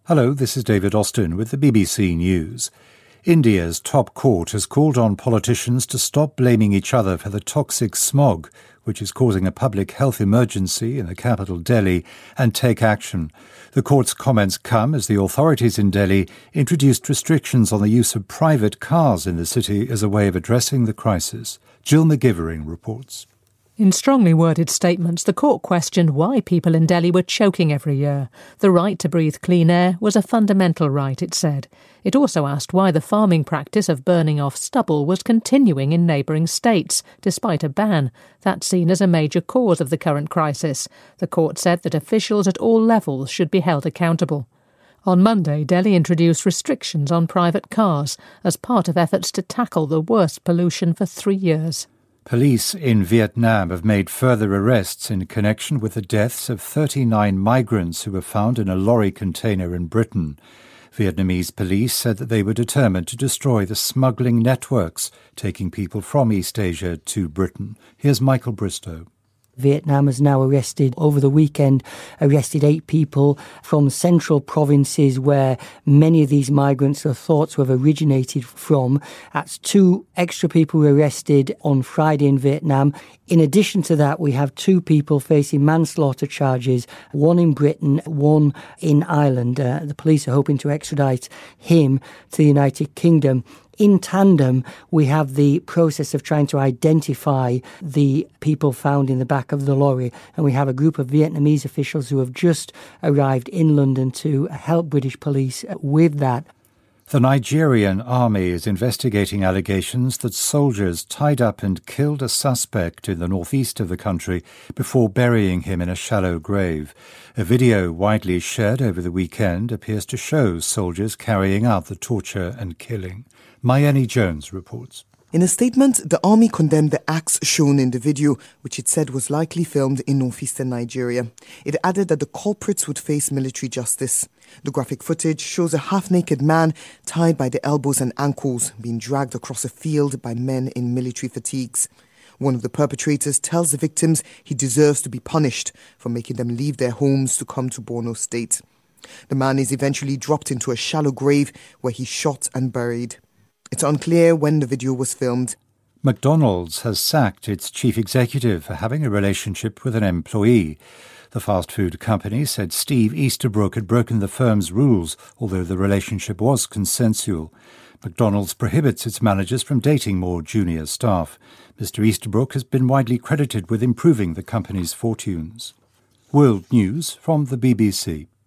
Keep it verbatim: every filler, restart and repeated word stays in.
Hello, this is David Austin with the B B C News. India's top court has called on politicians to stop blaming each other for the toxic smog, which is causing a public health emergency in the capital Delhi, and take action. The court's comments come as the authorities in Delhi introduced restrictions on the use of private cars in the city as a way of addressing the crisis. Jill McGivering reports. In strongly worded statements, the court questioned why people in Delhi were choking every year. The right to breathe clean air was a fundamental right, it said. It also asked why the farming practice of burning off stubble was continuing in neighbouring states, despite a ban. That's seen as a major cause of the current crisis. The court said that officials at all levels should be held accountable. On Monday, Delhi introduced restrictions on private cars as part of efforts to tackle the worst pollution for three years. Police in Vietnam have made further arrests in connection with the deaths of thirty-nine migrants who were found in a lorry container in Britain. Vietnamese police said that they were determined to destroy the smuggling networks taking people from East Asia to Britain. Here's Michael Bristow. Vietnam has now arrested, over the weekend, arrested eight people from central provinces where many of these migrants are thought to have originated from. That's two extra people were arrested on Friday in Vietnam. In addition to that, we have two people facing manslaughter charges, one in Britain, one in Ireland. Uh, the police are hoping to extradite him to the United Kingdom. In tandem, we have the process of trying to identify the people found in the back of the lorry. And we have a group of Vietnamese officials who have just arrived in London to help British police with that. The Nigerian army is investigating allegations that soldiers tied up and killed a suspect in the northeast of the country before burying him in a shallow grave. A video widely shared over the weekend appears to show soldiers carrying out the torture and killing. Mayeni Jones reports. In a statement, the army condemned the acts shown in the video, which it said was likely filmed in northeastern Nigeria. It added that the culprits would face military justice. The graphic footage shows a half-naked man tied by the elbows and ankles being dragged across a field by men in military fatigues. One of the perpetrators tells the victims he deserves to be punished for making them leave their homes to come to Borno State. The man is eventually dropped into a shallow grave where he's shot and buried. It's unclear when the video was filmed. McDonald's has sacked its chief executive for having a relationship with an employee. The fast food company said Steve Easterbrook had broken the firm's rules, although the relationship was consensual. McDonald's prohibits its managers from dating more junior staff. Mister Easterbrook has been widely credited with improving the company's fortunes. World News from the B B C.